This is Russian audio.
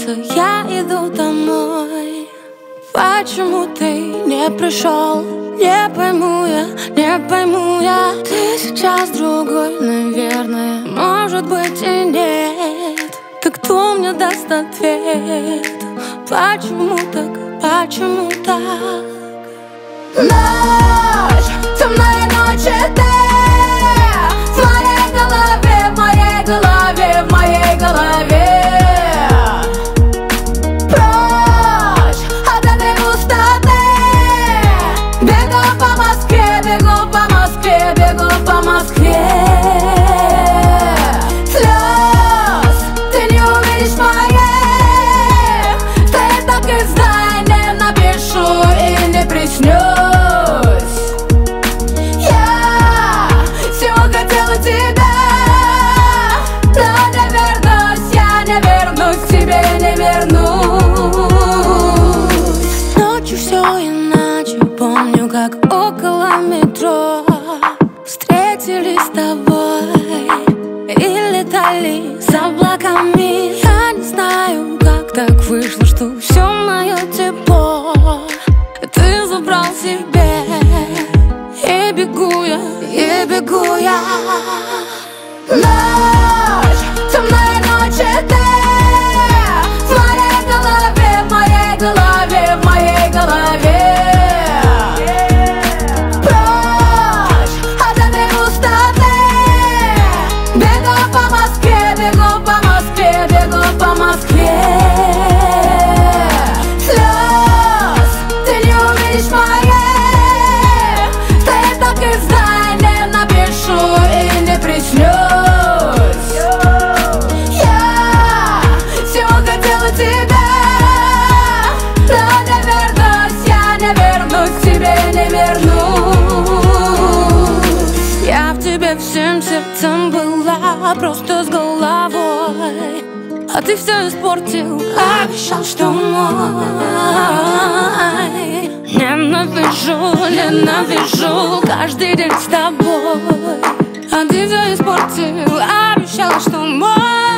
солнце, я иду домой. Почему ты не пришел? Не пойму я. Ты сейчас другой, наверное. Может быть и нет. Так кто мне даст ответ? Почему так? Почему так? Ночь, темная ночь, ты в моей голове, в моей голове, в моей голове. Прочь от этой пустоты. Бегу по Москве, бегу по Москве, бегу по Москве. Слез ты не увидишь моих. Ты так и знай, не напишу и не приснюсь. Я всего хотела тебя, но не вернусь, я не вернусь, к тебе не вернусь. Ночью все иначе, помню, как около метро встретились с тобой и летали с облаками. Я не знаю, как так вышло, что все мое тепло ты забрал себе. И бегу я, и бегу я. Ночь, темная ночь, ты в моей голове, в моей голове, в моей голове. Прочь от этой пустоты. Бегу по Москве, бегу по Москве, бегу по Москве. Слез ты не увидишь моих. Ты так и знай, не напишу и не приснюсь. Я всего хотела тебя, но не вернусь, я не вернусь, к тебе не вернусь. Я в тебе всем сердцем была, просто с головой. А ты все испортил, обещал, что мой. Ненавижу, ненавижу каждый день с тобой. А ты все испортил, обещал, что мой.